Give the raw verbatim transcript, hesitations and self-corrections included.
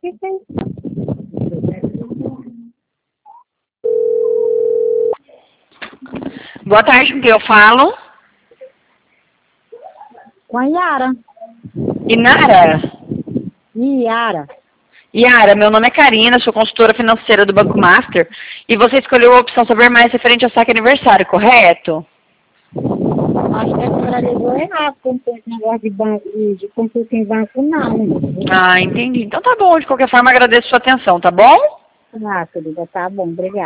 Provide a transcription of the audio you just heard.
que que é isso? Boa tarde, com quem eu falo? Com a Yara. Inara? Yara. Yara, meu nome é Karina, sou consultora financeira do Banco Master e você escolheu a opção saber mais referente ao saque aniversário, correto? Acho que a senhora ligou errado, como esse negócio de banco, de, de consulta em banco, não. Ah, entendi. Então tá bom, de qualquer forma agradeço sua atenção, tá bom? Ah, querida, tá bom, obrigada.